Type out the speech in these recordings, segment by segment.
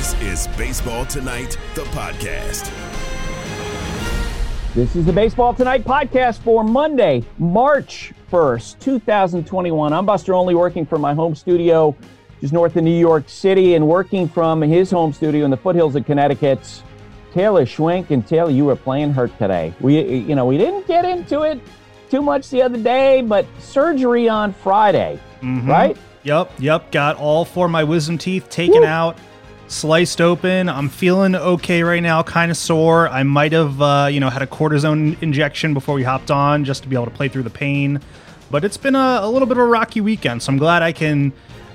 This is Baseball Tonight, the podcast. This is the Baseball Tonight podcast for Monday, March 1st, 2021. I'm Buster Olney, working from my home studio just north of New York City and working from his home studio in the foothills of Connecticut. Taylor Schwenk. And Taylor, you were playing hurt today. We didn't get into it too much the other day, but surgery on Friday, right? Yep. Got all four of my wisdom teeth taken out, sliced open. I'm feeling okay right now, kind of sore. I might have, had a cortisone injection before we hopped on just to be able to play through the pain. But it's been a little bit of a rocky weekend, so I'm glad I can,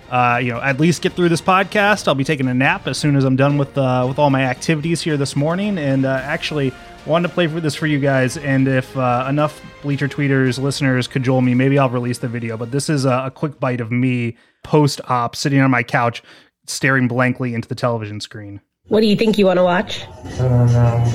at least get through this podcast. I'll be taking a nap as soon as I'm done with all my activities here this morning, and actually wanted to play for this for you guys. And if enough Bleacher Tweeters listeners cajole me, maybe I'll release the video. But this is a quick bite of me post-op, sitting on my couch, staring blankly into the television screen. What do you think you want to watch? I don't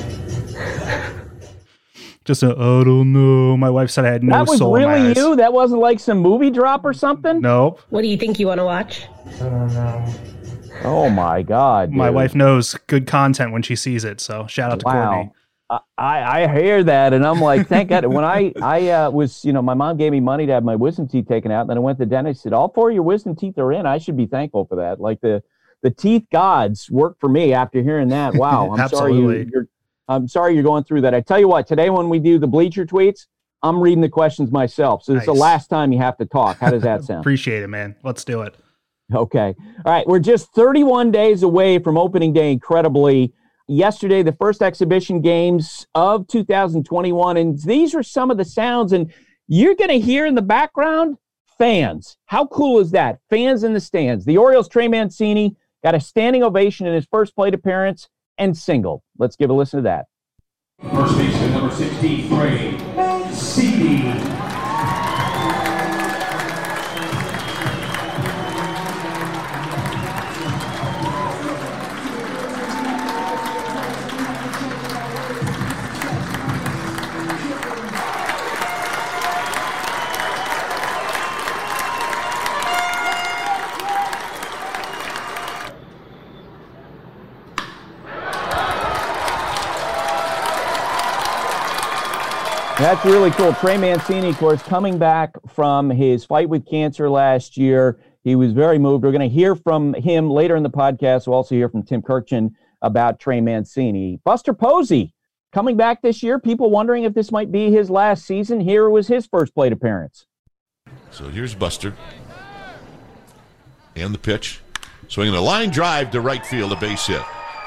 know. Just I don't know. My wife said I had no soul in my eyes. That was really you? That wasn't like some movie drop or something? Nope. What do you think you want to watch? I don't know. Oh, my God. Dude. My wife knows good content when she sees it, so shout out to Courtney. I hear that, and I'm like, thank God. When I was, my mom gave me money to have my wisdom teeth taken out, and then I went to the dentist, said, all four of your wisdom teeth are in. I should be thankful for that. Like the teeth gods work for me after hearing that. Wow. I'm sorry you're going through that. I tell you what, today when we do the Bleacher Tweets, I'm reading the questions myself. So it's the last time you have to talk. How does that sound? Appreciate it, man. Let's do it. Okay. All right. We're just 31 days away from opening day, incredibly. Yesterday, the first exhibition games of 2021, and these are some of the sounds, and you're going to hear in the background fans. How cool is that? Fans in the stands. The Orioles' Trey Mancini got a standing ovation in his first plate appearance and singled. Let's give a listen to that. First baseman number 63, CD. That's really cool. Trey Mancini, of course, coming back from his fight with cancer last year. He was very moved. We're going to hear from him later in the podcast. We'll also hear from Tim Kurkjian about Trey Mancini. Buster Posey coming back this year. People wondering if this might be his last season. Here was his first plate appearance. So here's Buster. And the pitch. Swinging a line drive to right field, a base hit.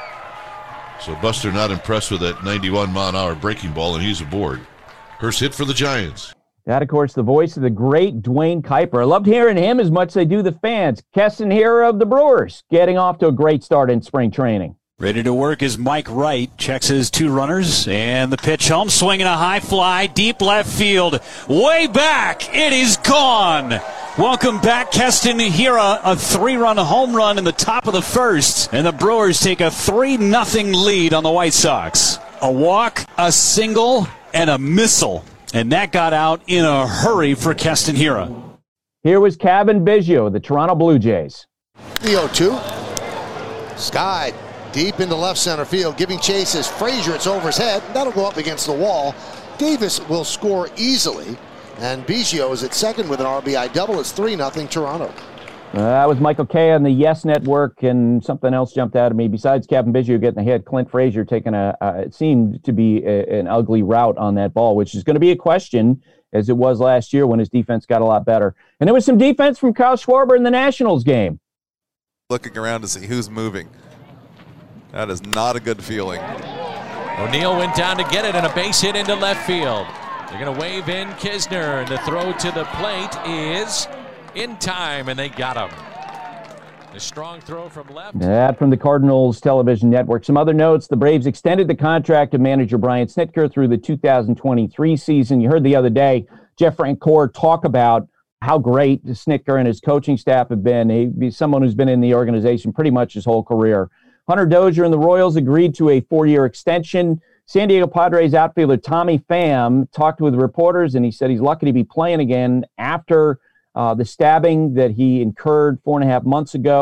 So Buster not impressed with that 91-mile-an-hour breaking ball, and he's aboard. First hit for the Giants. That, of course, the voice of the great Dwayne Kuiper. I loved hearing him as much as they do the fans. Keston Hiura of the Brewers getting off to a great start in spring training. Ready to work is Mike Wright. Checks his two runners, and the pitch home, swinging a high fly, deep left field. Way back, it is gone. Welcome back, Keston Hiura, a 3-run home run in the top of the first, and the Brewers take a 3-0 lead on the White Sox. A walk, a single, and a missile, and that got out in a hurry for Keston Hiura. Here was Cavan Biggio of the Toronto Blue Jays. The 0-2. Sky deep into left center field, giving chase as Frazier. It's over his head. That'll go up against the wall. Davis will score easily, and Biggio is at second with an RBI double. It's 3-0 Toronto. That was Michael Kay on the Yes Network, and something else jumped out at me. Besides Cavan Biggio getting the hit, Clint Frazier taking it seemed to be an ugly route on that ball, which is going to be a question, as it was last year when his defense got a lot better. And there was some defense from Kyle Schwarber in the Nationals game. Looking around to see who's moving. That is not a good feeling. O'Neill went down to get it, and a base hit into left field. They're going to wave in Kisner, and the throw to the plate is in time, and they got him. A strong throw from left. That from the Cardinals television network. Some other notes. The Braves extended the contract of manager Brian Snitker through the 2023 season. You heard the other day Jeff Francoeur talk about how great Snitker and his coaching staff have been. He's someone who's been in the organization pretty much his whole career. Hunter Dozier and the Royals agreed to a 4-year extension. San Diego Padres outfielder Tommy Pham talked with reporters, and he said he's lucky to be playing again after the stabbing that he incurred 4.5 months ago. Of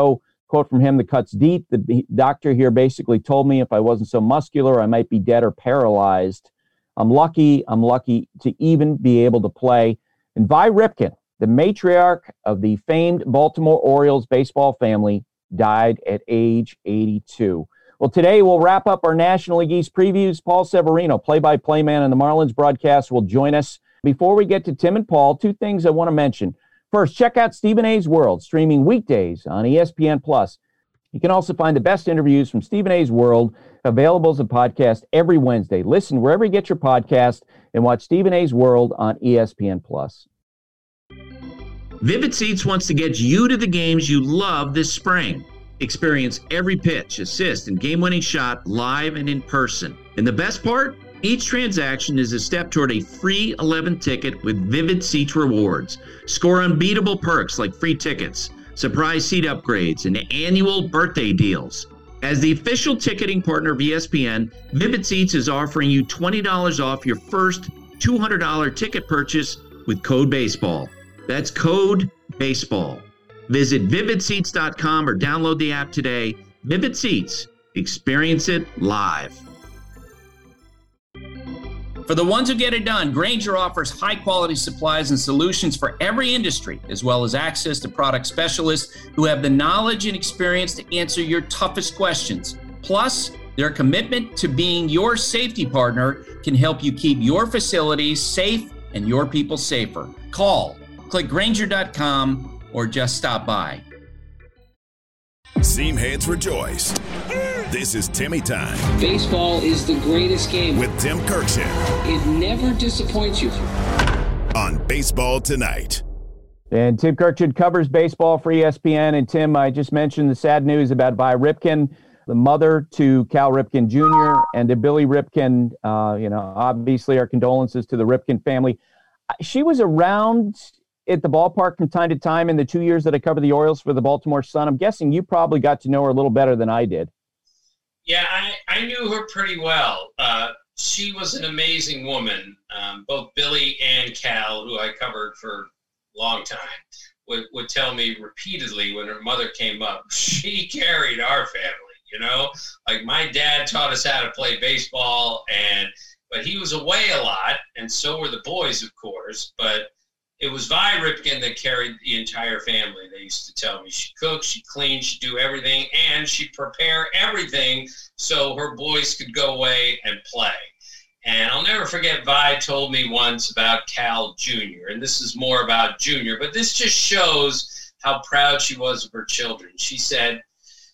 Quote from him, "The cut's deep. The doctor here basically told me if I wasn't so muscular, I might be dead or paralyzed. I'm lucky to even be able to play." And Vi Ripken, the matriarch of the famed Baltimore Orioles baseball family, died at age 82. Well, today we'll wrap up our National League East previews. Paul Severino, play-by-play man on the Marlins broadcast, will join us. Before we get to Tim and Paul, two things I want to mention. First, check out Stephen A's World, streaming weekdays on ESPN+. You can also find the best interviews from Stephen A's World, available as a podcast every Wednesday. Listen wherever you get your podcast and watch Stephen A's World on ESPN+. Vivid Seats wants to get you to the games you love this spring. Experience every pitch, assist, and game-winning shot live and in person. And the best part? Each transaction is a step toward a free 11th ticket with Vivid Seats rewards. Score unbeatable perks like free tickets, surprise seat upgrades, and annual birthday deals. As the official ticketing partner of ESPN, Vivid Seats is offering you $20 off your first $200 ticket purchase with code BASEBALL. That's code BASEBALL. Visit vividseats.com or download the app today. Vivid Seats. Experience it live. For the ones who get it done, Grainger offers high-quality supplies and solutions for every industry, as well as access to product specialists who have the knowledge and experience to answer your toughest questions. Plus, their commitment to being your safety partner can help you keep your facilities safe and your people safer. Call, click Grainger.com, or just stop by. Seam heads rejoice. This is Timmy Time. Baseball is the greatest game. With Tim Kirkshin. It never disappoints you. On Baseball Tonight. And Tim Kirkshin covers baseball for ESPN. And Tim, I just mentioned the sad news about Vi Ripken, the mother to Cal Ripken Jr. and to Billy Ripken. Obviously our condolences to the Ripken family. She was around at the ballpark from time to time in the 2 years that I covered the Orioles for the Baltimore Sun. I'm guessing you probably got to know her a little better than I did. Yeah, I knew her pretty well. She was an amazing woman. Both Billy and Cal, who I covered for a long time, would tell me repeatedly when her mother came up, she carried our family, Like my dad taught us how to play baseball, but he was away a lot, and so were the boys, of course, but it was Vi Ripken that carried the entire family. They used to tell me she cooked, she cleaned, she'd do everything, and she'd prepare everything so her boys could go away and play. And I'll never forget, Vi told me once about Cal Jr., and this is more about Junior, but this just shows how proud she was of her children. She said,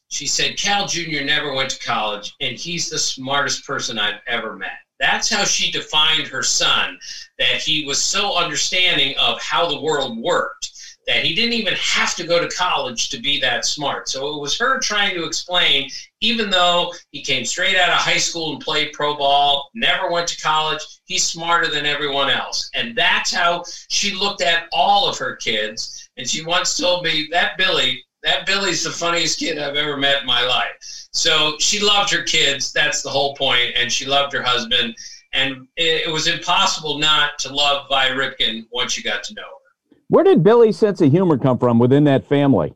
Cal Jr. never went to college, and he's the smartest person I've ever met. That's how she defined her son, that he was so understanding of how the world worked, that he didn't even have to go to college to be that smart. So it was her trying to explain, even though he came straight out of high school and played pro ball, never went to college, he's smarter than everyone else. And that's how she looked at all of her kids. And she once told me, that Billy's the funniest kid I've ever met in my life. So she loved her kids. That's the whole point. And she loved her husband. And it was impossible not to love Vi Ripken once you got to know her. Where did Billy's sense of humor come from within that family?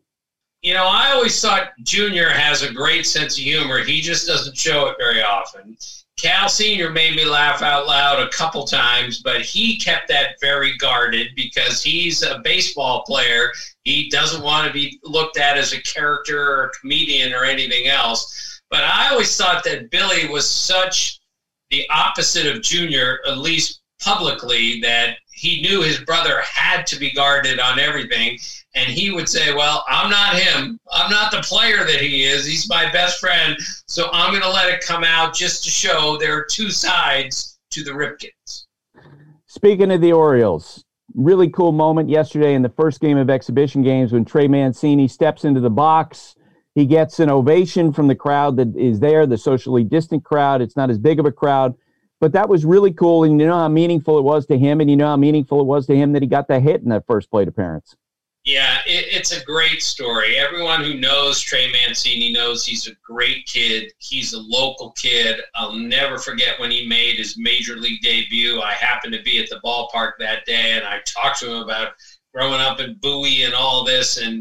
I always thought Junior has a great sense of humor. He just doesn't show it very often. Cal Sr. made me laugh out loud a couple times, but he kept that very guarded because he's a baseball player. He doesn't want to be looked at as a character or a comedian or anything else. But I always thought that Billy was such the opposite of Junior, at least publicly, that he knew his brother had to be guarded on everything. And he would say, well, I'm not him. I'm not the player that he is. He's my best friend. So I'm going to let it come out just to show there are two sides to the Ripkens. Speaking of the Orioles, really cool moment yesterday in the first game of exhibition games when Trey Mancini steps into the box. He gets an ovation from the crowd that is there, the socially distant crowd. It's not as big of a crowd, but that was really cool. And you know how meaningful it was to him, and you know how meaningful it was to him that he got the hit in that first plate appearance. Yeah, it's a great story. Everyone who knows Trey Mancini knows he's a great kid. He's a local kid. I'll never forget when he made his major league debut. I happened to be at the ballpark that day, and I talked to him about growing up in Bowie and all this. And,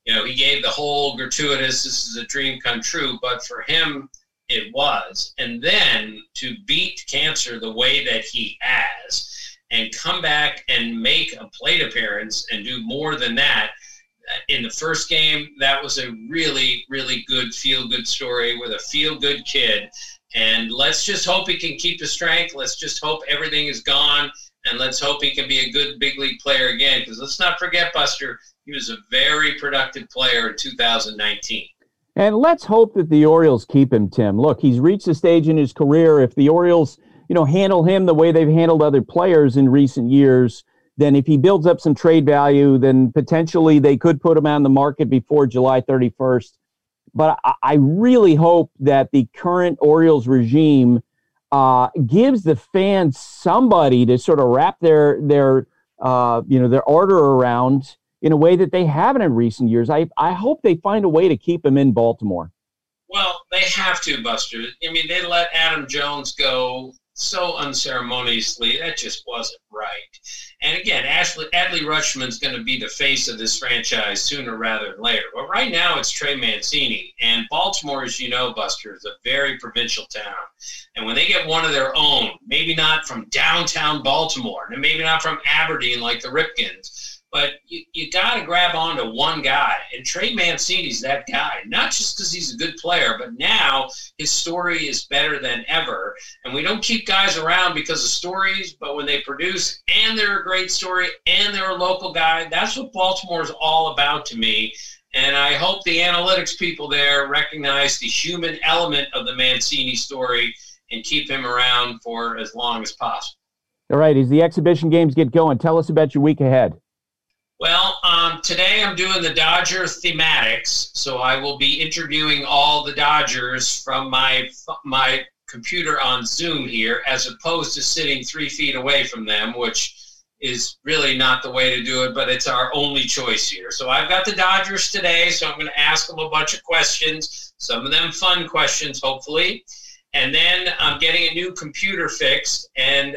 he gave the whole gratuitous, this is a dream come true, but for him, it was. And then to beat cancer the way that he has and come back and make a plate appearance and do more than that in the first game, that was a really, really good feel-good story with a feel-good kid. And let's just hope he can keep his strength. Let's just hope everything is gone. And let's hope he can be a good big league player again. Because let's not forget, Buster, he was a very productive player in 2019. And let's hope that the Orioles keep him, Tim. Look, he's reached a stage in his career. If the Orioles, handle him the way they've handled other players in recent years, then if he builds up some trade value, then potentially they could put him on the market before July 31st. But I really hope that the current Orioles regime gives the fans somebody to sort of wrap their ardor around in a way that they haven't in recent years. I hope they find a way to keep him in Baltimore. Well, they have to, Buster. I mean, they let Adam Jones go so unceremoniously. That just wasn't right. And again, Adley Rutschman's going to be the face of this franchise sooner rather than later. But right now it's Trey Mancini. And Baltimore, as you know, Buster, is a very provincial town. And when they get one of their own, maybe not from downtown Baltimore, and maybe not from Aberdeen like the Ripkins, but you got to grab onto one guy. And Trey Mancini's that guy, not just because he's a good player, but now his story is better than ever. And we don't keep guys around because of stories, but when they produce and they're a great story and they're a local guy, that's what Baltimore is all about to me. And I hope the analytics people there recognize the human element of the Mancini story and keep him around for as long as possible. All right, as the exhibition games get going, tell us about your week ahead. Well, today I'm doing the Dodger thematics, so I will be interviewing all the Dodgers from my computer on Zoom here, as opposed to sitting 3 feet away from them, which is really not the way to do it, but it's our only choice here. So I've got the Dodgers today, so I'm going to ask them a bunch of questions, some of them fun questions, hopefully. And then I'm getting a new computer fixed, and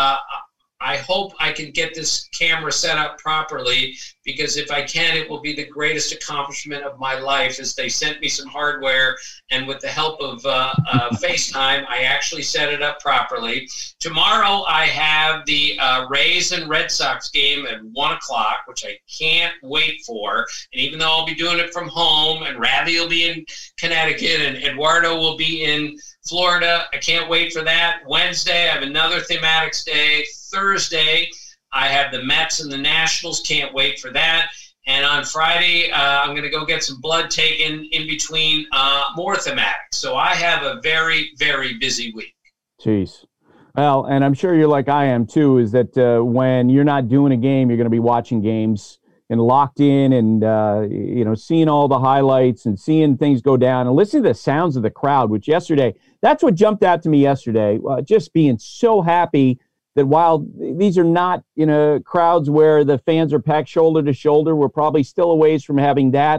I hope I can get this camera set up properly, because if I can, it will be the greatest accomplishment of my life, as they sent me some hardware, and with the help of FaceTime, I actually set it up properly. Tomorrow I have the Rays and Red Sox game at 1 o'clock, which I can't wait for. And even though I'll be doing it from home, and Ravi will be in Connecticut, and Eduardo will be in Florida, I can't wait for that. Wednesday, I have another thematics day. Thursday, I have the Mets and the Nationals. Can't wait for that. And on Friday, I'm going to go get some blood taken in between more thematics. So I have a very, very busy week. Jeez. Well, and I'm sure you're like I am too, is that when you're not doing a game, you're going to be watching games and locked in and, seeing all the highlights and seeing things go down and listening to the sounds of the crowd, which yesterday, that's what jumped out to me yesterday, just being so happy that while these are not, crowds where the fans are packed shoulder to shoulder, we're probably still a ways from having that.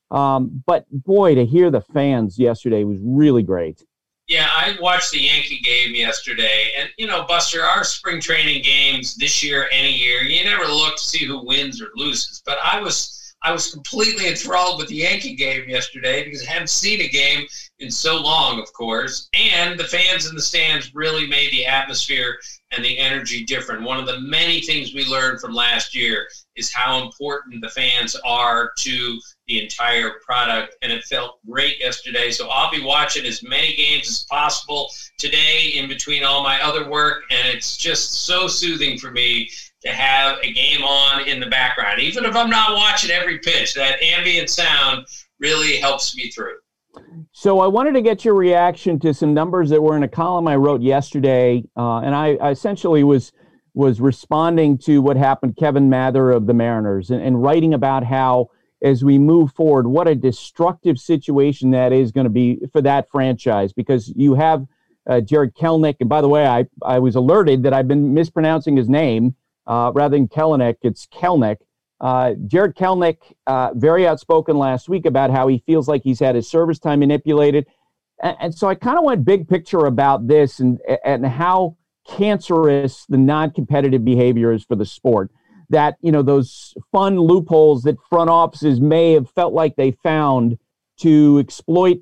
But boy, to hear the fans yesterday was really great. Yeah, I watched the Yankee game yesterday. And, Buster, our spring training games this year, any year, you never look to see who wins or loses. But I was completely enthralled with the Yankee game yesterday, because I haven't seen a game in so long, of course. And the fans in the stands really made the atmosphere and the energy different. One of the many things we learned from last year is how important the fans are to the entire product, and it felt great yesterday. So I'll be watching as many games as possible today in between all my other work, and it's just so soothing for me to have a game on in the background. Even if I'm not watching every pitch, that ambient sound really helps me through. So I wanted to get your reaction to some numbers that were in a column I wrote yesterday, and I essentially was responding to what happened to Kevin Mather of the Mariners and writing about how, as we move forward, what a destructive situation that is going to be for that franchise, because you have Jared Kelenic, and by the way, I was alerted that I've been mispronouncing his name rather than Kelenic, it's Kelenic. Jared Kelenic, very outspoken last week about how he feels like he's had his service time manipulated. And so I kind of went big picture about this and how cancerous the non-competitive behavior is for the sport. that, those fun loopholes that front offices may have felt like they found to exploit,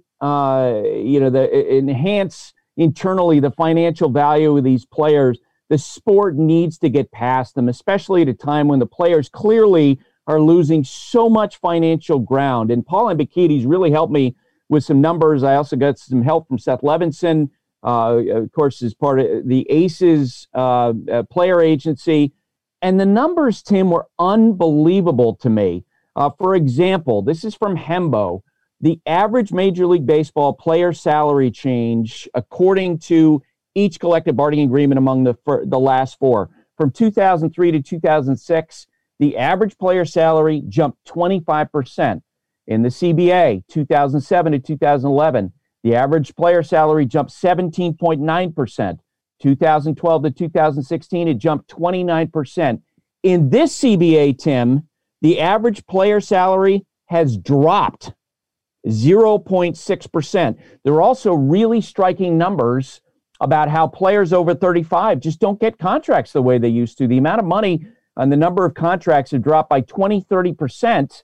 enhance internally the financial value of these players. The sport needs to get past them, especially at a time when the players clearly are losing so much financial ground. And Paul Ambakiti's really helped me with some numbers. I also got some help from Seth Levinson, of course, as part of the Aces player agency. And the numbers, Tim, were unbelievable to me. For example, this is from Hembo. The average Major League Baseball player salary change, according to each collective bargaining agreement among the last four, from 2003 to 2006, the average player salary jumped 25%. In the CBA, 2007 to 2011, the average player salary jumped 17.9%. 2012 to 2016, it jumped 29%. In this CBA, Tim, the average player salary has dropped 0.6%. There are also really striking numbers about how players over 35 just don't get contracts the way they used to. The amount of money and the number of contracts have dropped by 20-30%,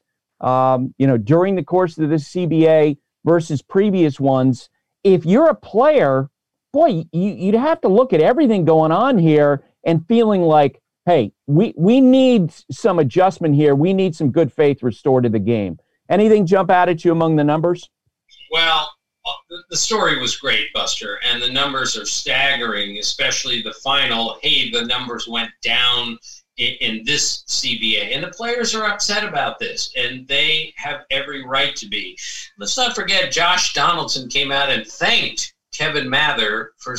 during the course of this CBA versus previous ones. If you're a player, boy, you'd have to look at everything going on here and feeling like, hey, we need some adjustment here. We need some good faith restored to the game. Anything jump out at you among the numbers? Well, the story was great, Buster, and the numbers are staggering, especially the final. Hey, the numbers went down in this CBA, and the players are upset about this, and they have every right to be. Let's not forget Josh Donaldson came out and thanked Kevin Mather for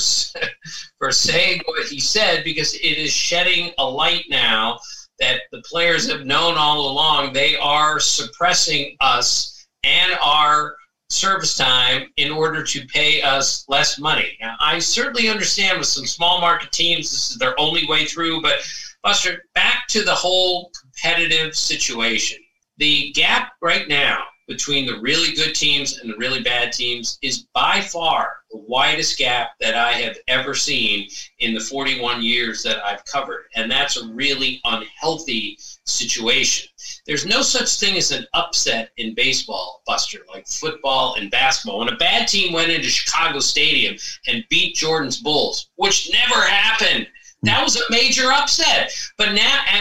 saying what he said, because it is shedding a light now that the players have known all along. They are suppressing us and our service time in order to pay us less money. Now, I certainly understand with some small market teams, this is their only way through, but Buster, back to the whole competitive situation. The gap right now between the really good teams and the really bad teams is by far the widest gap that I have ever seen in the 41 years that I've covered. And that's a really unhealthy situation. There's no such thing as an upset in baseball, Buster, like football and basketball. When a bad team went into Chicago Stadium and beat Jordan's Bulls, which never happened, that was a major upset. But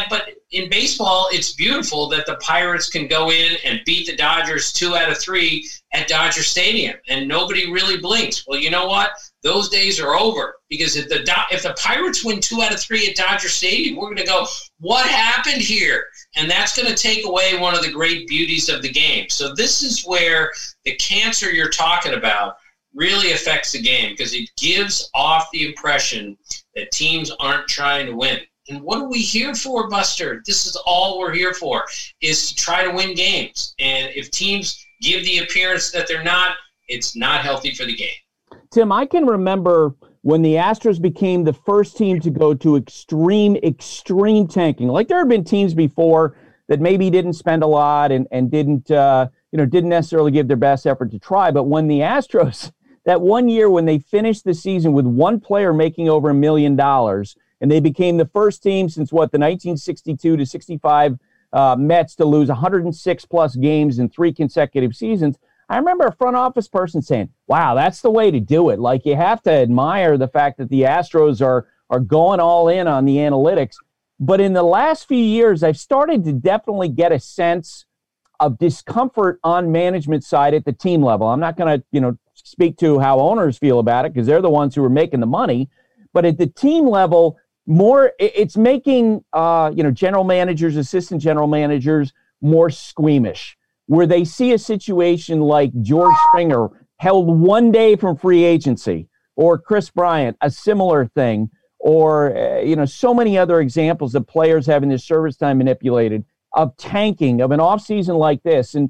in baseball, it's beautiful that the Pirates can go in and beat the Dodgers 2 out of 3 at Dodger Stadium, and nobody really blinks. Well, you know what? Those days are over, because if the Pirates win 2 out of 3 at Dodger Stadium, we're going to go, what happened here? And that's going to take away one of the great beauties of the game. So this is where the cancer you're talking about really affects the game, because it gives off the impression that teams aren't trying to win. And what are we here for, Buster? This is all we're here for, is to try to win games. And if teams give the appearance that they're not, it's not healthy for the game. Tim, I can remember when the Astros became the first team to go to extreme tanking. Like, there have been teams before that maybe didn't spend a lot and didn't necessarily give their best effort to try. But when the Astros, that one year when they finished the season with one player making over $1 million, and they became the first team since the 1962 to 65 Mets to lose 106 plus games in 3 consecutive seasons. I remember a front office person saying, wow, that's the way to do it. Like, you have to admire the fact that the Astros are going all in on the analytics. But in the last few years, I've started to definitely get a sense of discomfort on management side at the team level. I'm not going to, speak to how owners feel about it, because they're the ones who are making the money. But at the team level, it's making general managers, assistant general managers more squeamish, where they see a situation like George Springer held one day from free agency, or Chris Bryant, a similar thing, or so many other examples of players having their service time manipulated, of tanking, of an offseason like this. And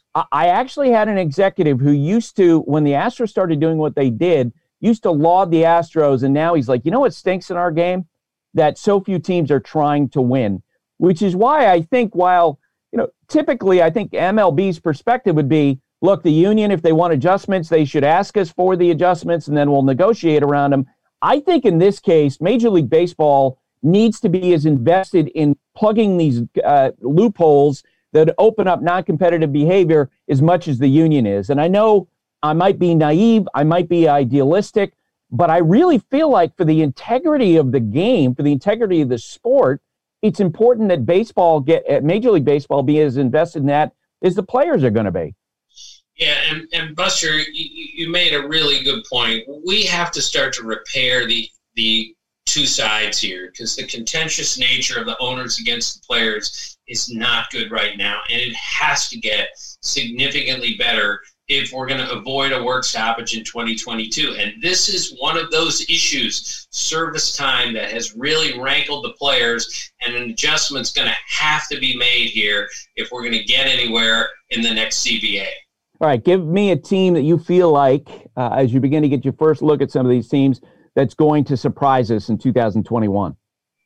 I actually had an executive who used to, when the Astros started doing what they did, used to laud the Astros, and now he's like, you know what stinks in our game? That so few teams are trying to win, which is why I think, while, typically I think MLB's perspective would be, look, the union, if they want adjustments, they should ask us for the adjustments, and then we'll negotiate around them. I think in this case, Major League Baseball needs to be as invested in plugging these loopholes that open up non-competitive behavior as much as the union is. And I know I might be naive, I might be idealistic, but I really feel like for the integrity of the game, for the integrity of the sport, it's important that Major League Baseball be as invested in that as the players are going to be. Yeah, and Buster, you made a really good point. We have to start to repair the two sides here, because the contentious nature of the owners against the players is not good right now, and it has to get significantly better if we're going to avoid a work stoppage in 2022. And this is one of those issues, service time, that has really rankled the players, and an adjustment's going to have to be made here if we're going to get anywhere in the next CBA. All right, give me a team that you feel like, as you begin to get your first look at some of these teams, that's going to surprise us in 2021.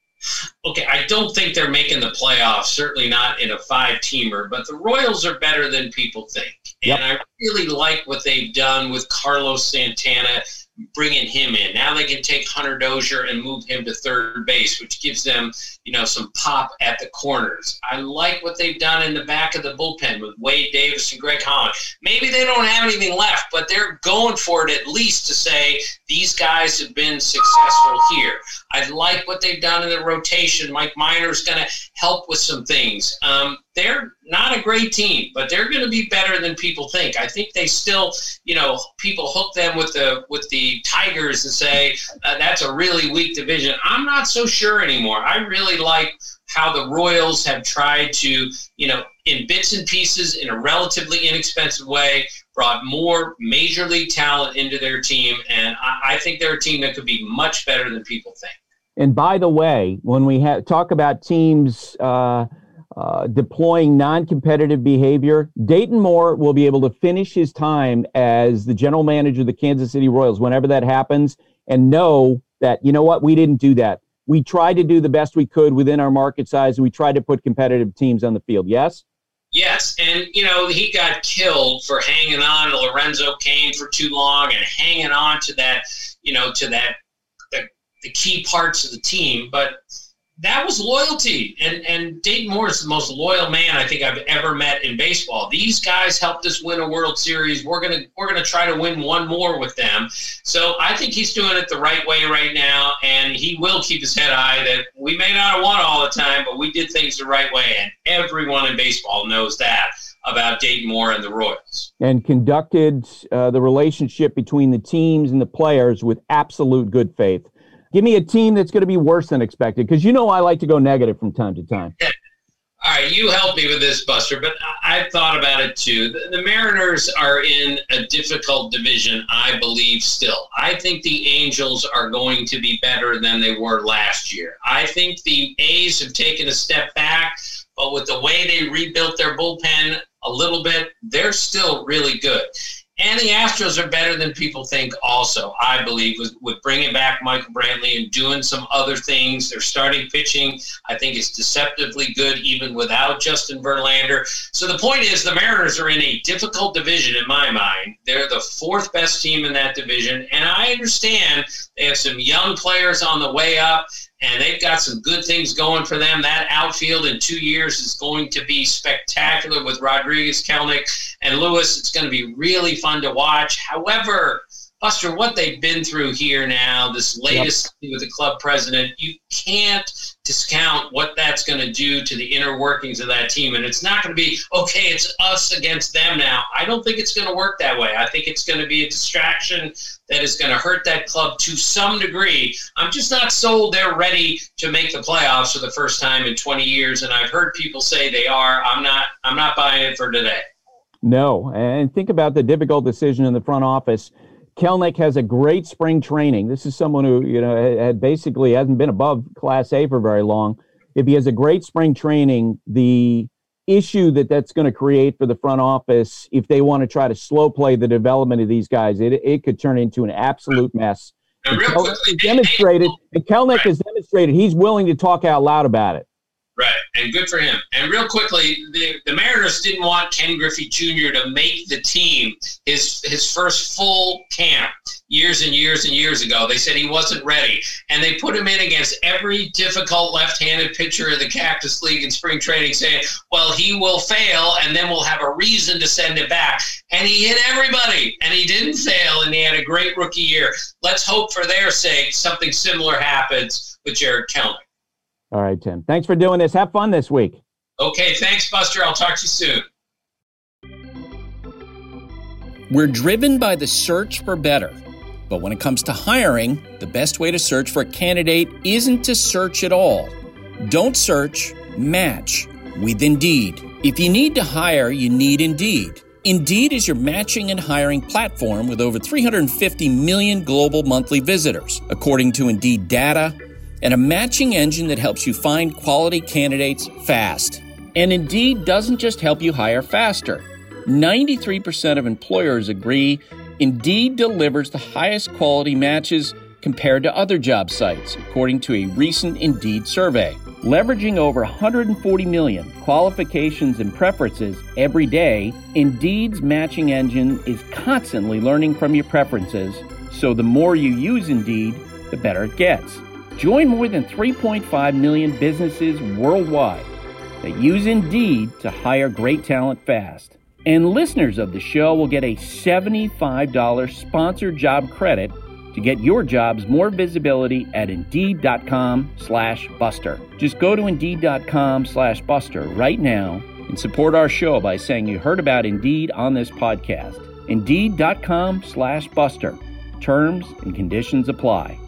Okay, I don't think they're making the playoffs, certainly not in a 5-teamer, but the Royals are better than people think. Yep. And I really like what they've done with Carlos Santana, bringing him in. Now they can take Hunter Dozier and move him to third base, which gives them, some pop at the corners. I like what they've done in the back of the bullpen with Wade Davis and Greg Holland. Maybe they don't have anything left, but they're going for it at least to say these guys have been successful here. I like what they've done in the rotation. Mike Minor's going to help with some things. They're not a great team, but they're going to be better than people think. I think they still, people hook them with the Tigers and say that's a really weak division. I'm not so sure anymore. I really like how the Royals have tried to, in bits and pieces, in a relatively inexpensive way, brought more major league talent into their team, and I think they're a team that could be much better than people think. And by the way, when we talk about teams deploying non-competitive behavior, Dayton Moore will be able to finish his time as the general manager of the Kansas City Royals whenever that happens, and know that, we didn't do that. We tried to do the best we could within our market size, and we tried to put competitive teams on the field. Yes? Yes, and, he got killed for hanging on to Lorenzo Cain for too long and hanging on to that, the key parts of the team, but that was loyalty. And Dayton Moore is the most loyal man I think I've ever met in baseball. These guys helped us win a World Series. We're gonna try to win one more with them. So I think he's doing it the right way right now, and he will keep his head high that we may not have won all the time, but we did things the right way, and everyone in baseball knows that about Dayton Moore and the Royals. And conducted the relationship between the teams and the players with absolute good faith. Give me a team that's going to be worse than expected, because I like to go negative from time to time. Yeah. All right, you help me with this, Buster, but I've thought about it too. The Mariners are in a difficult division, I believe, still. I think the Angels are going to be better than they were last year. I think the A's have taken a step back, but with the way they rebuilt their bullpen a little bit, they're still really good. And the Astros are better than people think also, I believe, with bringing back Michael Brantley and doing some other things. Their starting pitching, I think, is deceptively good even without Justin Verlander. So the point is the Mariners are in a difficult division in my mind. They're the fourth best team in that division, and I understand they have some young players on the way up, and they've got some good things going for them. That outfield in 2 years is going to be spectacular with Rodriguez, Kelenic, and Lewis. It's going to be really fun to watch. However, Buster, what they've been through here now, this latest with the club president, you can't discount what that's going to do to the inner workings of that team. And it's not going to be, okay, it's us against them now. I don't think it's going to work that way. I think it's going to be a distraction that is going to hurt that club to some degree. I'm just not sold they're ready to make the playoffs for the first time in 20 years. And I've heard people say they are. I'm not buying it for today. No. And think about the difficult decision in the front office. Kelenic has a great spring training. This is someone who, had basically hasn't been above Class A for very long. If he has a great spring training, the issue that's going to create for the front office, if they want to try to slow play the development of these guys, it could turn into an absolute mess. And Kelenic has demonstrated he's willing to talk out loud about it. Right, and good for him. And real quickly, the Mariners didn't want Ken Griffey Jr. to make the team his first full camp. years and years and years ago. They said he wasn't ready, and they put him in against every difficult left-handed pitcher in the Cactus League in spring training, saying, well, he will fail, and then we'll have a reason to send him back. And he hit everybody, and he didn't fail, and he had a great rookie year. Let's hope for their sake something similar happens with Jarred Kelenic. All right, Tim. Thanks for doing this. Have fun this week. Okay, thanks, Buster. I'll talk to you soon. We're driven by the search for better. But when it comes to hiring, the best way to search for a candidate isn't to search at all. Don't search, match with Indeed. If you need to hire, you need Indeed. Indeed is your matching and hiring platform with over 350 million global monthly visitors, according to Indeed data, and a matching engine that helps you find quality candidates fast. And Indeed doesn't just help you hire faster. 93% of employers agree Indeed delivers the highest quality matches compared to other job sites, according to a recent Indeed survey. Leveraging over 140 million qualifications and preferences every day, Indeed's matching engine is constantly learning from your preferences, so the more you use Indeed, the better it gets. Join more than 3.5 million businesses worldwide that use Indeed to hire great talent fast. And listeners of the show will get a $75 sponsored job credit to get your jobs more visibility at Indeed.com/Buster. Just go to Indeed.com/Buster right now and support our show by saying you heard about Indeed on this podcast. Indeed.com/Buster. Terms and conditions apply.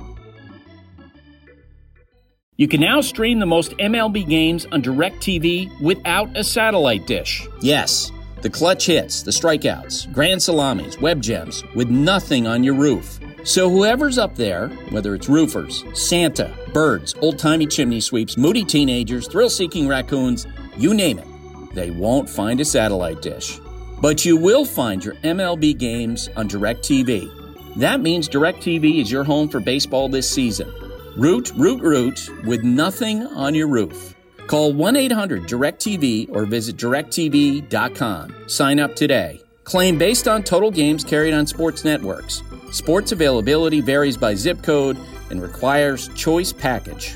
You can now stream the most MLB games on DirecTV without a satellite dish. Yes, the clutch hits, the strikeouts, grand salamis, web gems, with nothing on your roof. So whoever's up there, whether it's roofers, Santa, birds, old-timey chimney sweeps, moody teenagers, thrill-seeking raccoons, you name it, they won't find a satellite dish. But you will find your MLB games on DirecTV. That means DirecTV is your home for baseball this season. Root with nothing on your roof. Call 1-800-DIRECTV or visit directtv.com. Sign up today. Claim based on total games carried on sports networks. Sports availability varies by zip code and requires choice package.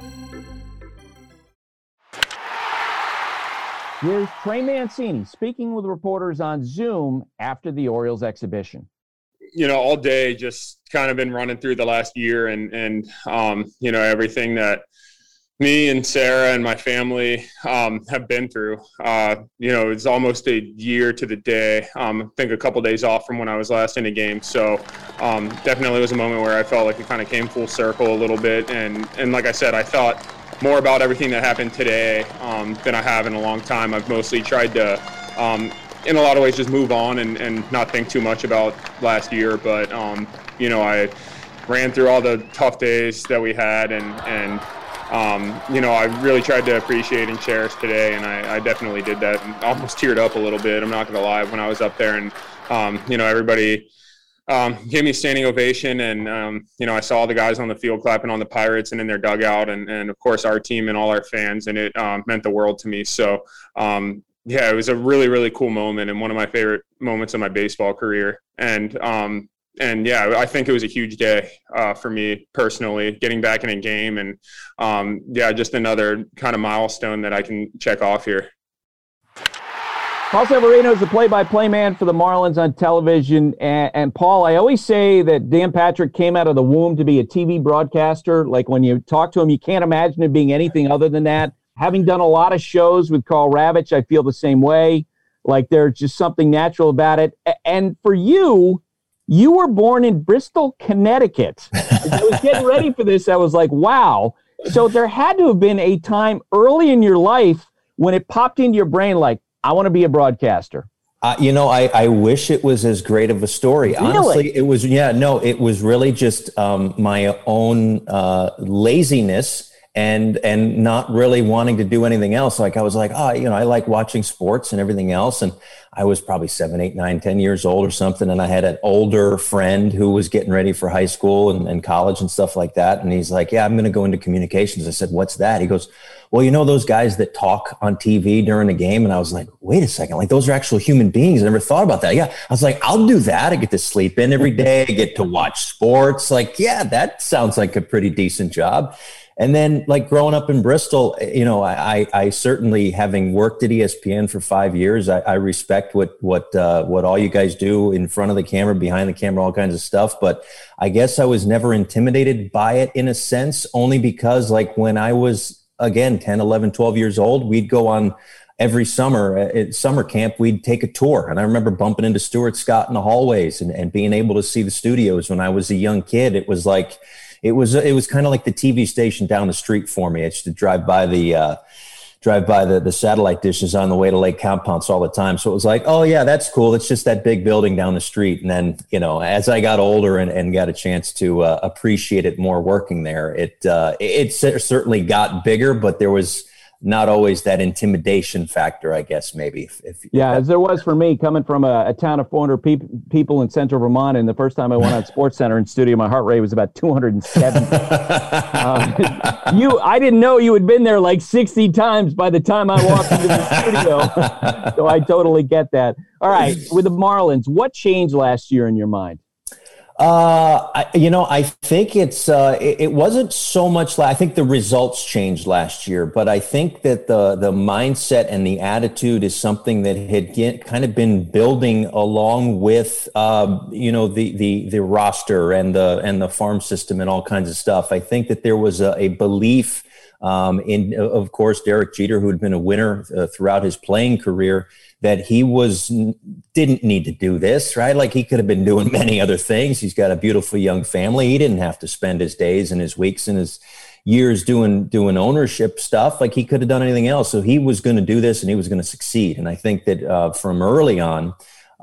Here's Trey Mancini speaking with reporters on Zoom after the Orioles exhibition. You know, all day just kind of been running through the last year and you know, everything that me and Sarah and my family have been through. You know, it's almost a year to the day. I think a couple days off from when I was last in a game. So definitely was a moment where I felt like it kind of came full circle a little bit. And like I said, I thought more about everything that happened today than I have in a long time. I've mostly tried to, in a lot of ways, just move on and not think too much about last year. But, you know, I ran through all the tough days that we had and you know, I really tried to appreciate and cherish today, and I definitely did that and almost teared up a little bit. I'm not going to lie, when I was up there and, you know, everybody gave me a standing ovation and, you know, I saw the guys on the field clapping on the Pirates and in their dugout and of course our team and all our fans, and it meant the world to me. So, yeah, it was a really, really cool moment and one of my favorite moments of my baseball career. And yeah, I think it was a huge day for me personally, getting back in a game and, yeah, just another kind of milestone that I can check off here. Paul Severino is the play-by-play man for the Marlins on television. And Paul, I always say that Dan Patrick came out of the womb to be a TV broadcaster. Like when you talk to him, you can't imagine it being anything other than that. Having done a lot of shows with Carl Ravitch, I feel the same way. Like there's just something natural about it. And for you, you were born in Bristol, Connecticut. As I was getting ready for this, I was like, wow. So there had to have been a time early in your life when it popped into your brain like, I want to be a broadcaster. You know, I wish it was as great of a story. Really? Honestly, it was, it was really just my own laziness and not really wanting to do anything else. Like I was like, oh, I like watching sports and everything else. And I was probably 7, 8, 9, 10 years old or something. And I had an older friend who was getting ready for high school and college and stuff like that. And he's like, yeah, I'm going to go into communications. I said, what's that? He goes, well, those guys that talk on TV during the game. And I was like, wait a second, like those are actual human beings. I never thought about that. Yeah. I was like, I'll do that. I get to sleep in every day. I get to watch sports. Like, yeah, that sounds like a pretty decent job. And then like growing up in Bristol, I certainly, having worked at ESPN for 5 years, I respect what all you guys do in front of the camera, behind the camera, all kinds of stuff. But I guess I was never intimidated by it in a sense, only because like when I was, again, 10, 11, 12 years old, we'd go on every summer at summer camp, we'd take a tour. And I remember bumping into Stuart Scott in the hallways and being able to see the studios when I was a young kid. It was like, it was kind of like the TV station down the street for me. I used to drive by the satellite dishes on the way to Lake Compounce all the time. So it was like, oh yeah, that's cool. It's just that big building down the street. And then, as I got older and got a chance to appreciate it more working there, it certainly got bigger, but there was not always that intimidation factor, I guess, maybe. As there was for me, coming from a town of 400 people in central Vermont, and the first time I went on SportsCenter in studio, my heart rate was about 270. I didn't know you had been there like 60 times by the time I walked into the studio, so I totally get that. All right, with the Marlins, what changed last year in your mind? I think it wasn't so much. I think the results changed last year, but I think that the mindset and the attitude is something that had kind of been building along with, the roster and the farm system and all kinds of stuff. I think that there was a belief, in, of course, Derek Jeter, who had been a winner throughout his playing career, that he didn't need to do this, right? Like he could have been doing many other things. He's got a beautiful young family. He didn't have to spend his days and his weeks and his years doing ownership stuff. Like he could have done anything else. So he was going to do this and he was going to succeed. And I think that from early on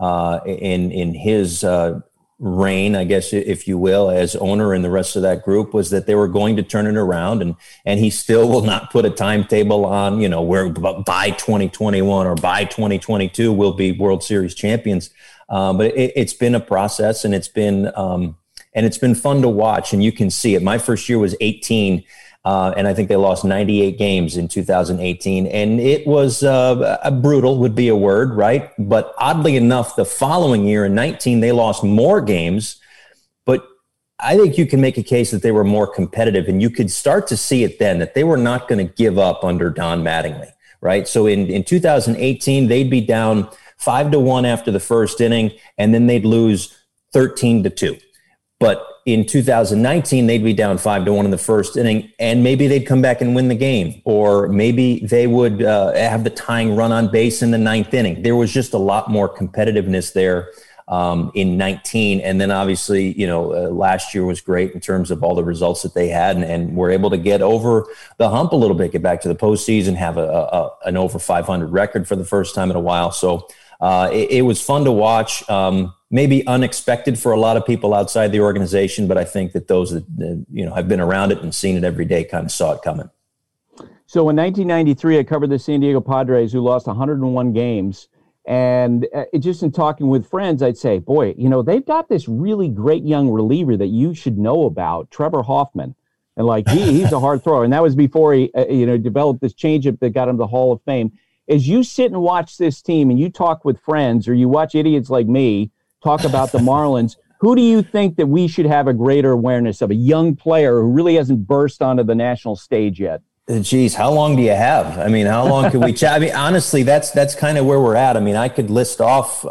in his reign, I guess, if you will, as owner and the rest of that group, was that they were going to turn it around, and he still will not put a timetable on, where by 2021 or by 2022 we'll be World Series champions. But it's been a process, and it's been fun to watch, and you can see it. My first year was 18. And I think they lost 98 games in 2018. And it was brutal would be a word, right? But oddly enough, the following year in 19, they lost more games. But I think you can make a case that they were more competitive. And you could start to see it then, that they were not going to give up under Don Mattingly, right? So in 2018, they'd be down 5-1 after the first inning, and then they'd lose 13-2. But in 2019, they'd be down 5-1 in the first inning, and maybe they'd come back and win the game, or maybe they would have the tying run on base in the ninth inning. There was just a lot more competitiveness there in 19. And then obviously, last year was great in terms of all the results that they had, and were able to get over the hump a little bit, get back to the postseason, have an over 500 record for the first time in a while. So it was fun to watch. Maybe unexpected for a lot of people outside the organization, but I think that those that have been around it and seen it every day kind of saw it coming. So in 1993, I covered the San Diego Padres, who lost 101 games. And just in talking with friends, I'd say, boy, they've got this really great young reliever that you should know about, Trevor Hoffman. And like, he's a hard thrower. And that was before he, developed this changeup that got him to the Hall of Fame. As you sit and watch this team and you talk with friends, or you watch idiots like me talk about the Marlins, who do you think that we should have a greater awareness of, a young player who really hasn't burst onto the national stage yet? Geez, how long do you have? I mean, how long can we chat? I mean, honestly, that's kind of where we're at. I mean, I could list off,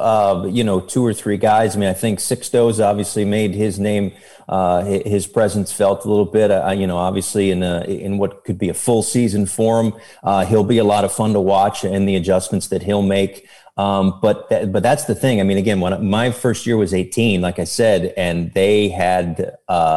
2 or 3 guys. I mean, I think Sixto's obviously made his name, his presence felt a little bit. Obviously in what could be a full season for him, he'll be a lot of fun to watch, and the adjustments that he'll make. But that's the thing. I mean, again, when my first year was 18, like I said, and they had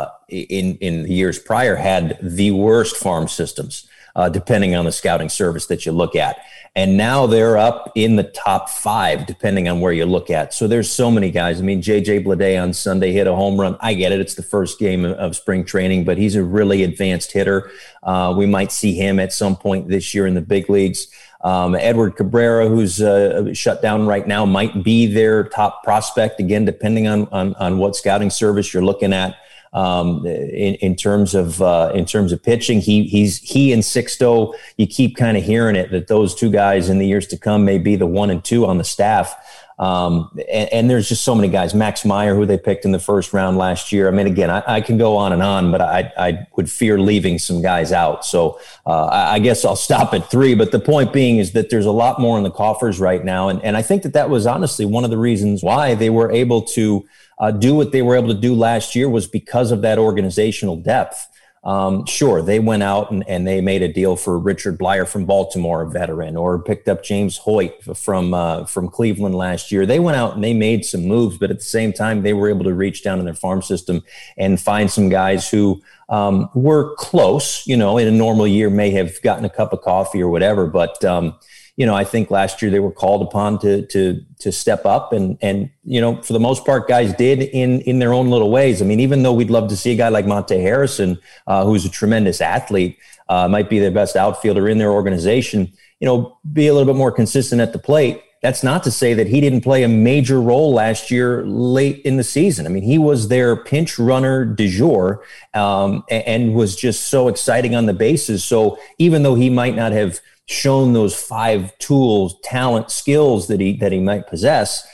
in the years prior had the worst farm systems, depending on the scouting service that you look at. And now they're up in the top 5, depending on where you look at. So there's so many guys. I mean, J.J. Bleday on Sunday hit a home run. I get it. It's the first game of spring training, but he's a really advanced hitter. We might see him at some point this year in the big leagues. Edward Cabrera, who's shut down right now, might be their top prospect, again, depending on what scouting service you're looking at. In terms of pitching, he and Sixto, you keep kind of hearing it that those two guys in the years to come may be the 1 and 2 on the staff. And there's just so many guys. Max Meyer, who they picked in the first round last year. I mean, again, I can go on, but I would fear leaving some guys out. So I guess I'll stop at 3. But the point being is that there's a lot more in the coffers right now. And I think that was honestly one of the reasons why they were able to do what they were able to do last year was because of that organizational depth. Sure, they went out and they made a deal for Richard Blyer from Baltimore, a veteran, or picked up James Hoyt from Cleveland last year. They went out and they made some moves, but at the same time, they were able to reach down in their farm system and find some guys who were close, in a normal year may have gotten a cup of coffee or whatever, but I think last year they were called upon to step up and for the most part, guys did in their own little ways. I mean, even though we'd love to see a guy like Monte Harrison, who's a tremendous athlete, might be the best outfielder in their organization, be a little bit more consistent at the plate. That's not to say that he didn't play a major role last year late in the season. I mean, he was their pinch runner du jour and was just so exciting on the bases. So even though he might not have shown those 5 tools, talent, skills that he might possess,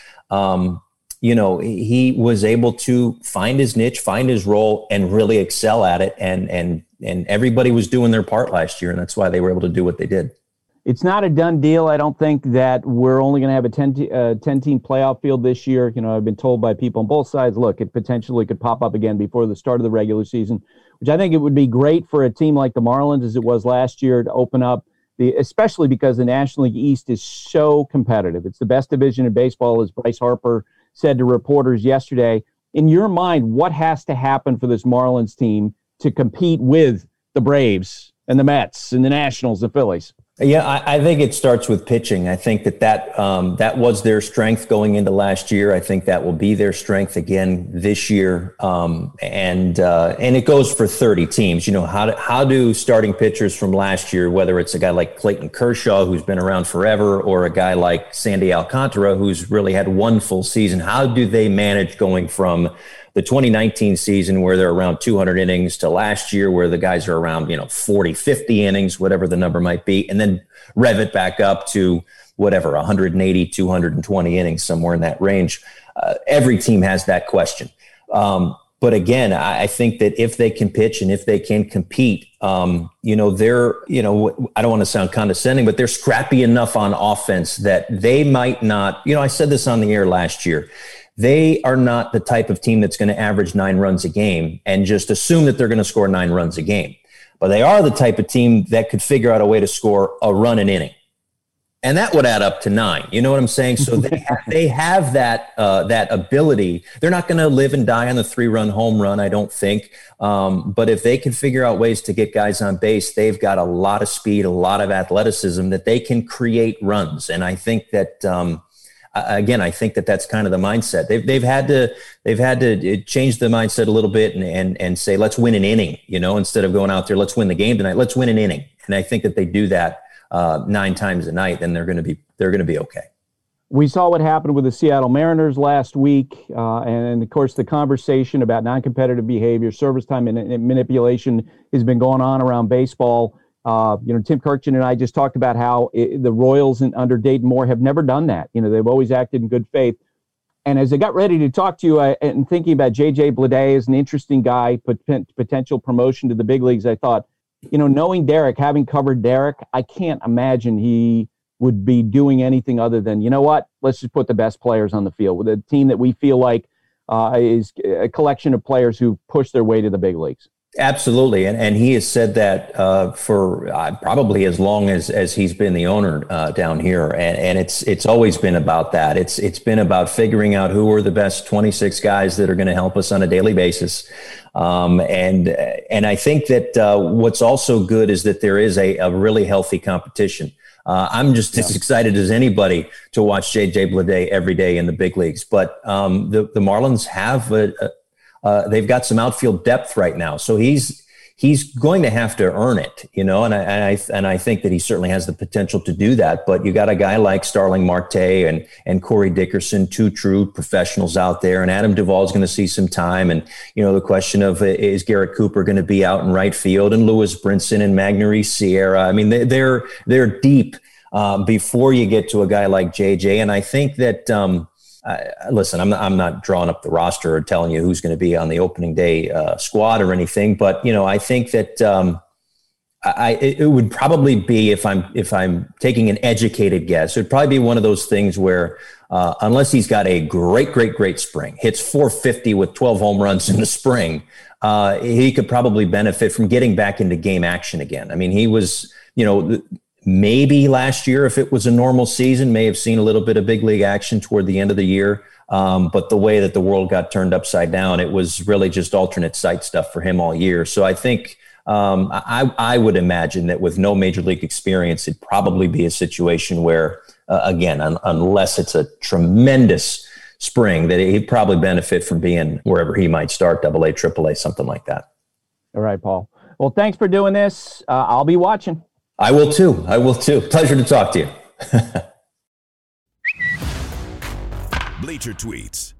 he was able to find his niche, find his role, and really excel at it. And everybody was doing their part last year, and that's why they were able to do what they did. It's not a done deal. I don't think that we're only going to have a 10-team playoff field this year. I've been told by people on both sides, look, it potentially could pop up again before the start of the regular season, which I think it would be great for a team like the Marlins, as it was last year, to open up, especially because the National League East is so competitive. It's the best division in baseball, as Bryce Harper said to reporters yesterday. In your mind, what has to happen for this Marlins team to compete with the Braves and the Mets and the Nationals and Phillies? Yeah, I think it starts with pitching. I think that was their strength going into last year. I think that will be their strength again this year. And it goes for 30 teams. How do starting pitchers from last year, whether it's a guy like Clayton Kershaw, who's been around forever, or a guy like Sandy Alcantara, who's really had one full season, how do they manage going from the 2019 season where they're around 200 innings to last year where the guys are around, 40, 50 innings, whatever the number might be, and then rev it back up to whatever, 180, 220 innings, somewhere in that range. Every team has that question. But again, I think that if they can pitch and if they can compete, they're, I don't want to sound condescending, but they're scrappy enough on offense that they might not, I said this on the air last year. They are not the type of team that's going to average 9 runs a game and just assume that they're going to score 9 runs a game. But they are the type of team that could figure out a way to score a run an inning. And that would add up to 9. You know what I'm saying? So they have that ability. They're not going to live and die on the 3-run home run, I don't think. But if they can figure out ways to get guys on base, they've got a lot of speed, a lot of athleticism that they can create runs. And I think that again, I think that's kind of the mindset. They've had to change the mindset a little bit and say, let's win an inning, instead of going out there, let's win the game tonight, let's win an inning. And I think that they do that 9 times a night, then they're going to be okay. We saw what happened with the Seattle Mariners last week, and of course the conversation about non-competitive behavior, service time and manipulation has been going on around baseball. Tim Kurkjian and I just talked about how the Royals under Dayton Moore have never done that. They've always acted in good faith. And as I got ready to talk to you and thinking about J.J. Bleday as an interesting guy, potential promotion to the big leagues, I thought, knowing Derek, having covered Derek, I can't imagine he would be doing anything other than, let's just put the best players on the field with a team that we feel like is a collection of players who push their way to the big leagues. Absolutely. And he has said that for probably as long as he's been the owner down here. And it's always been about that. It's been about figuring out who are the best 26 guys that are going to help us on a daily basis. And I think that what's also good is that there is a really healthy competition. I'm just as excited as anybody to watch J.J. Bleday every day in the big leagues. But the Marlins have they've got some outfield depth right now, so he's going to have to earn it, you know. And I think that he certainly has the potential to do that. But you got a guy like Starling Marte and Corey Dickerson, two true professionals out there, and Adam Duvall is going to see some time. And you know, the question of is Garrett Cooper going to be out in right field, and Lewis Brinson and Magneuris Sierra. I mean, they're deep before you get to a guy like JJ. And I think that. Listen, I'm not drawing up the roster or telling you who's going to be on the opening day squad or anything, but you know, I think that it would probably be, if I'm taking an educated guess, it would probably be one of those things where unless he's got a great spring, hits 450 with 12 home runs in the spring, he could probably benefit from getting back into game action again. I mean, he was, you know, maybe last year, if it was a normal season, may have seen a little bit of big league action toward the end of the year. But the way that the world got turned upside down, it was really just alternate site stuff for him all year. So I think I would imagine that with no major league experience, it'd probably be a situation where, again, unless it's a tremendous spring, that he'd probably benefit from being wherever he might start, AA, AAA, something like that. All right, Paul. Well, thanks for doing this. I'll be watching. I will too. Pleasure to talk to you. Bleacher Tweets.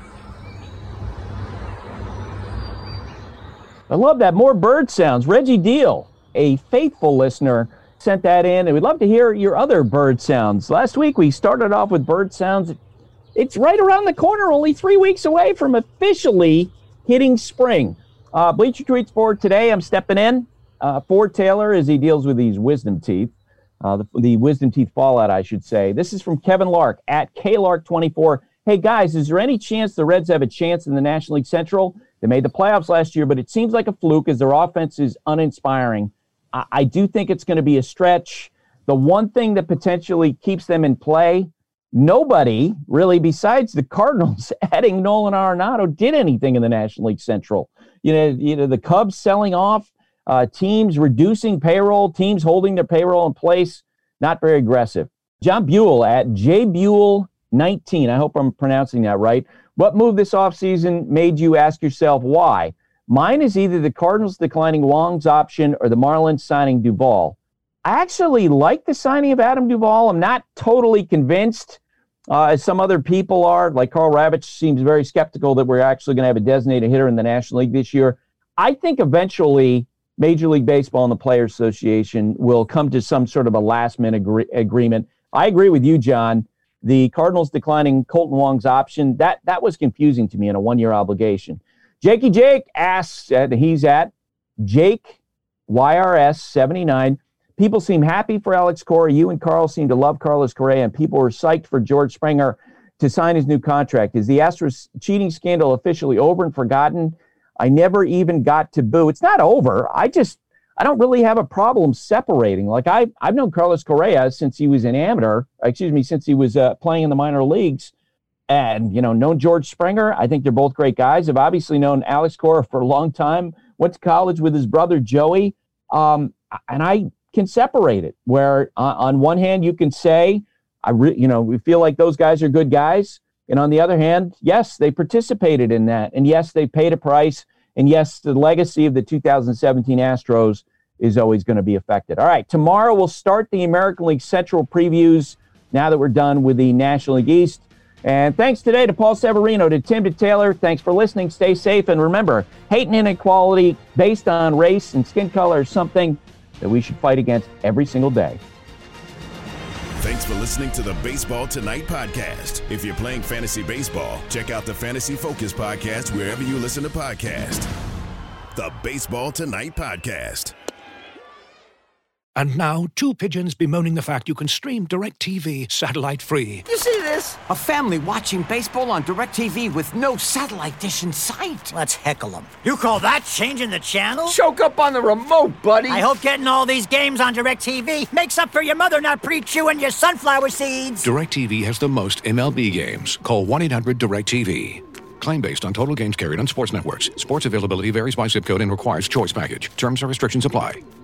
I love that. More bird sounds. Reggie Deal, a faithful listener, sent that in, and we'd love to hear your other bird sounds. Last week, we started off with bird sounds. It's right around the corner, only 3 weeks away from officially hitting spring. Bleacher Tweets for today. I'm stepping in. Ford Taylor, as he deals with these wisdom teeth, the wisdom teeth fallout, I should say. This is from Kevin Lark at KLark24. Hey, guys, is there any chance the Reds have a chance in the National League Central? They made the playoffs last year, but it seems like a fluke as their offense is uninspiring. I do think it's going to be a stretch. The one thing that potentially keeps them in play, nobody really besides the Cardinals adding Nolan Arenado did anything in the National League Central. You know, the Cubs selling off, teams reducing payroll, teams holding their payroll in place, not very aggressive. John Buell at JBuell19. I hope I'm pronouncing that right. What move this offseason made you ask yourself why? Mine is either the Cardinals declining Wong's option or the Marlins signing Duvall. I actually like the signing of Adam Duvall. I'm not totally convinced, as some other people are. Like Carl Ravitch seems very skeptical that we're actually going to have a designated hitter in the National League this year. I think eventually Major League Baseball and the Players Association will come to some sort of a last-minute agreement. I agree with you, John. The Cardinals declining Colton Wong's option, that was confusing to me in a one-year obligation. Jakey Jake asks, he's at Jake YRS79. People seem happy for Alex Cora. You and Carl seem to love Carlos Correa, and people were psyched for George Springer to sign his new contract. Is the Astros cheating scandal officially over and forgotten? I never even got to boo. It's not over. I don't really have a problem separating. Like I've known Carlos Correa since he was since he was playing in the minor leagues, and known George Springer. I think they're both great guys. I've obviously known Alex Cora for a long time. Went to college with his brother Joey, and I can separate it. Where on one hand you can say, we feel like those guys are good guys. And on the other hand, yes, they participated in that. And yes, they paid a price. And yes, the legacy of the 2017 Astros is always going to be affected. All right, tomorrow we'll start the American League Central previews now that we're done with the National League East. And thanks today to Paul Severino, to Tim, to Taylor. Thanks for listening. Stay safe. And remember, hate and inequality based on race and skin color is something that we should fight against every single day. Thanks for listening to the Baseball Tonight podcast. If you're playing fantasy baseball, check out the Fantasy Focus podcast wherever you listen to podcasts. The Baseball Tonight podcast. And now, two pigeons bemoaning the fact you can stream DirecTV satellite-free. You see this? A family watching baseball on DirecTV with no satellite dish in sight. Let's heckle them. You call that changing the channel? Choke up on the remote, buddy. I hope getting all these games on DirecTV makes up for your mother not pre-chewing your sunflower seeds. DirecTV has the most MLB games. Call 1-800-DirecTV. Claim based on total games carried on sports networks. Sports availability varies by zip code and requires choice package. Terms and restrictions apply.